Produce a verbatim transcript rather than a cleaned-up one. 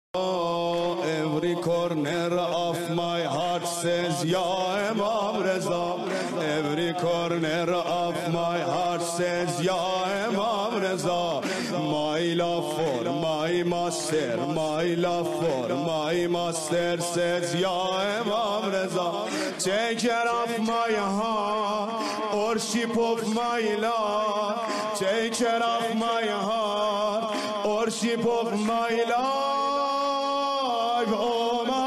Every corner of my heart says Ya Imam Reza. Every corner of my heart says Ya Imam Reza. My love for my master, my love for my master says Ya Imam Reza. Take care of my heart, worship of my love. Take care of my heart, worship of my life. Oh my